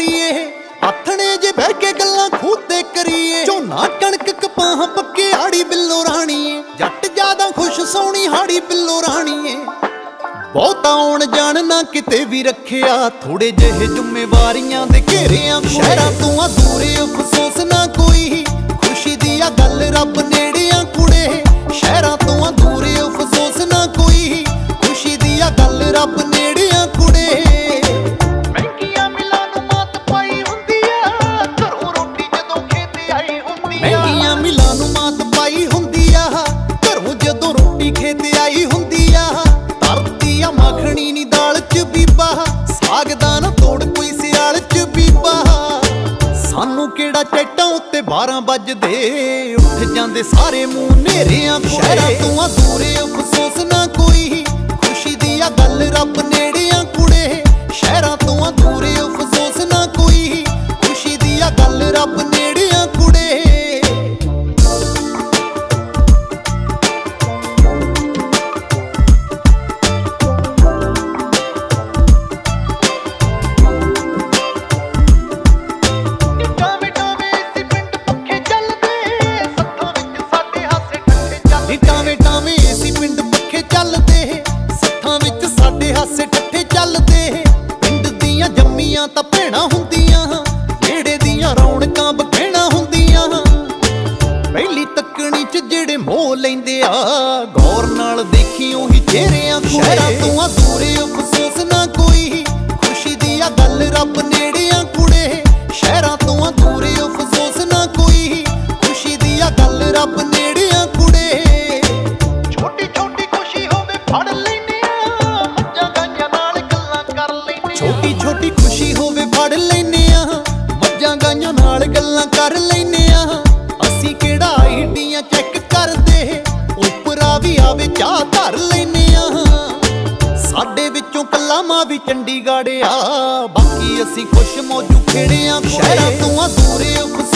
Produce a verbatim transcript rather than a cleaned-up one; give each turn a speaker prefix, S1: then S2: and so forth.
S1: ਕਰੀਏ, ਆਥਣੇ ਜੇ ਬਹਿ ਕੇ ਗੱਲਾਂ ਖੂਹ ਤੇ ਕਰੀਏ। ਝੋਨਾ ਕਣਕ ਕਪਾਹ ਪੱਕੇ ਹਾੜੀ ਬਿੱਲੋ ਰਾਣੀਏ, ਜੱਟ ਜਿਆਦਾ ਖੁਸ਼ ਸੋਹਣੀ ਹਾੜੀ ਬਿੱਲੋ ਰਾਣੀਏ। ਬਹੁਤਾ ਆਉਣ ਜਾਣ ਨਾ ਕਿਤੇ ਵੀ ਰੱਖਿਆ, ਥੋੜੇ ਜਿਹੇ ਜ਼ਿੰਮੇਵਾਰੀਆਂ ਦੇ ਘੇਰਿਆਂ। ਸ਼ਹਿਰਾਂ ਤੋਂ ਆ ਦੂਰੇ ਅਫਸੋਸ ਨਾ ਕੋਈ, ਖੁਸ਼ੀ ਦੀ ਆ ਗੱਲ ਰੱਬ ਨੇੜੇ ਆ ਕੁੜੇ। ਸ਼ਹਿਰਾਂ ਤੋਂ ਆ ਦੂਰੇ ਅਫਸੋਸ ਨਾ ਕੋਈ, ਖੁਸ਼ੀ ਦੀ ਆ ਗੱਲ ਰੱਬ ਨੇੜੇ ਆ ਕੁੜੇ।
S2: ਮਹਿੰਗੀਆਂ ਮਿਲਾਂ ਨੂੰ ਮਾਤ ਪਾਈ ਹੁੰਦੀ ਆ, ਘਰੋਂ ਰੋਟੀ ਜਦੋਂ ਖੇਤ ਆਈ ਹੁੰਦੀ ਆ।
S1: ਮਹਿੰਗੀਆਂ ਮਿਲਾਂ ਨੂੰ ਮਾਤ ਪਾਈ ਹੁੰਦੀ ਆ, ਘਰੋਂ ਜਦੋਂ ਰੋਟੀ ਖੇਤ ਆਈ ਹੁੰਦੀ ਆ। ਧਰਤੀ ਆ ਮੱਖਣੀ ਨੀ ਦਾਲ ਚ ਬੀਬਾ, ਸਾਗ ਦਾ ਨਾ ਤੋੜ ਕੋਈ ਸਿਆਲ ਚ ਬੀਬਾ। ਸਾਨੂੰ ਕਿਹੜਾ ਚੈਟਾਂ ਉੱਤੇ ਬਾਰਾਂ ਵੱਜਦੇ, ਉੱਠ ਜਾਂਦੇ ਸਾਰੇ ਮੂੰਹ ਨੇਰਿਆਂ। ਸ਼ਹਿਰਾਂ ਤੋਂ ਆ ਦੂਰੇ ਅਫਸੋਸ ਨਾ ਕੋਈ, ਖੁਸ਼ੀ ਦੀ ਆ ਗੱਲ ਰੱਬ ਨੇੜੇ ਆ ਕੁੜੇ। ਸ਼ਹਿਰਾਂ ਤੋਂ ਆ ਦੂਰੇ ਅਫਸੋਸ ਨਾ ਕੋਈ, ਖੁਸ਼ੀ ਦੀ ਆ ਗੱਲ ਰੱਬ ਨੇੜੇ ਆ ਕੁੜੇ। ਟਾਵੇਂ ਟਾਵੇਂ ਏਸੀ ਪਿੰਡ ਪੱਖੇ ਚੱਲਦੇ, ਸੱਥਾਂ ਵਿੱਚ ਸਾਡੇ ਹਾਸੇ ਠੱਠੇ ਚੱਲਦੇ। ਪਿੰਡ ਦੀਆਂ ਜੰਮੀਆਂ ਤਾਂ ਭੈਣਾਂ ਹੁੰਦੀਆਂ, ਨੇੜੇ ਦੀਆਂ ਰੌਣਕਾਂ ਬਖੇਣਾ ਹੁੰਦੀਆਂ। ਪਹਿਲੀ ਤੱਕਣੀ ਚ ਜਿਹੜੇ ਮੋਹ ਲੈਂਦੇ ਆ, ਗੌਰ ਨਾਲ ਦੇਖੀ ਉਹੀ ਚਿਹਰਿਆਂ। ਸ਼ਹਿਰਾਂ ਤੋਂ ਆ ਦੂਰੇ ਅਫਸੋਸ ਨਾ ਕੋਈ, ਖੁਸ਼ੀ ਦੀ ਆ ਗੱਲ ਰੱਬ ਨੇੜੇ ਆ ਕੁੜੇ। ਸ਼ਹਿਰਾਂ ਤੋਂ ਆ ਦੂਰੇ ਅਫਸੋਸ ਨਾ ਕੋਈ, ਖੁਸ਼ੀ ਦੀ ਆ ਗੱਲ ਰੱਬ ਨੇੜੇ ਆ ਕੁੜੇ। ਛੋਟੀ ਛੋਟੀ ਖੁਸ਼ੀ ਹੋਵੇ ਫੜ ਲੈਨੇ ਆ, ਮੱਝਾਂ ਗਾਈਆਂ ਨਾਲ ਗੱਲਾਂ ਕਰ ਲੈਨੇ ਆ। ਅਸੀਂ ਕਿਹੜਾ ਆਈਡੀਆਂ ਚੈੱਕ ਕਰਦੇ, ਉਪਰਾ ਵੀ ਆਵੇ ਚਾਹ ਧਰ ਲੈਨੇ ਆ। ਸਾਡੇ ਵਿੱਚੋਂ ਕੱਲਾ ਮਾਂ ਵੀ ਚੰਡੀਗੜ੍ਹ ਆ, ਬਾਕੀ ਅਸੀਂ ਖੁਸ਼ ਮੌਜੂ ਖੇੜੇ ਆ। ਸ਼ਹਿਰਾਂ ਤੋਂ ਆ ਦੂਰੇ